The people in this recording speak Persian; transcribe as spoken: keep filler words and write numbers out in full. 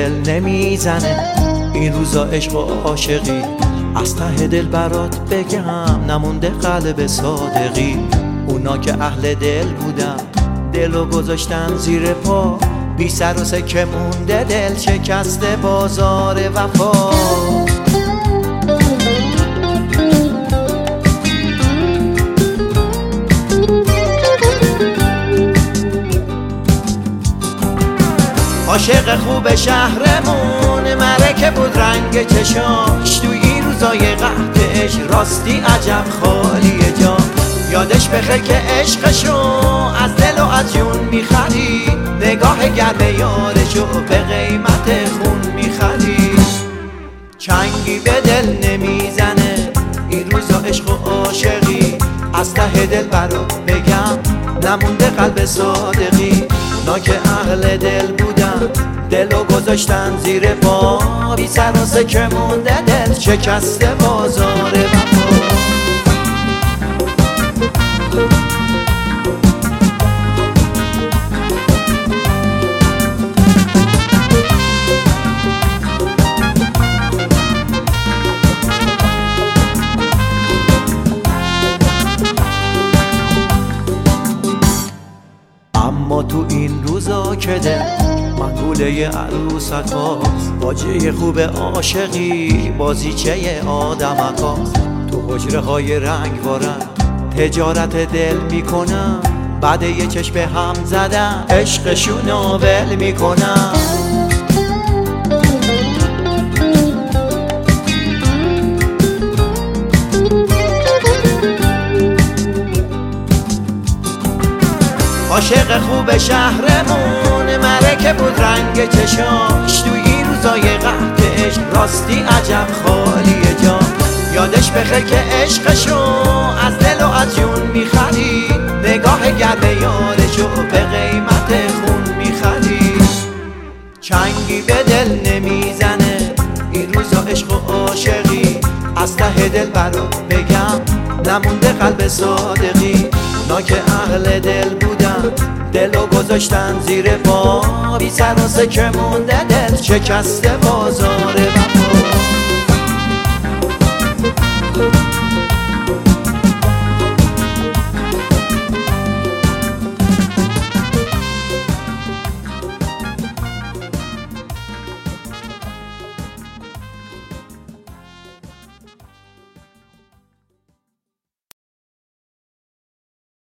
دل نمیزنه این روزا عشق و عاشقی، از ته دل برات بگم نمونده قلب صادقی. اونا که اهل دل بودن دلو گذاشتن زیر پا، بی سر و سکه مونده دل شکسته بازار وفا. عاشق خوب شهرمون مرکه بود رنگ چشاش، توی این روزای قحطش راستی عجب خالی جا. یادش بخیر که عشقشو از دل و از جون میخرید، نگاه گرم یارشو به قیمت خون میخرید. چنگی به دل نمیزنه این روزا عشق و عاشقی، از ته دل برات بگم نمونده قلب صادقی. اونا که اهل دل بودن دلو گذاشتن زیر پا، بی سر و سکه مونده دل شکسته بازار وفا. اما تو این روزا که دل منگوله عروسک هاست، باجه خوب عاشقی بازیچه آدمک هاست. تو حجره های رنگ وارن تجارت دل میکنن، بعد یه چشم هم زدن عشقشون ول میکنن. عاشق خوب شهرمون مرکه بود رنگ چشاش، توی این روزای قحطش راستی عجب خالی جا. یادش بخیر که عشقشو از دل و از جون میخرید، نگاه گرم یارشو به قیمت خون میخرید. چنگی به دل نمیزنه این روزا عشق و عاشقی، از ته دل برات بگم نمونده قلب صادقی. اونا که اهل دل بودن دلو گذاشتن زیر پا، بی سر و سکه مونده دل شکسته بازار.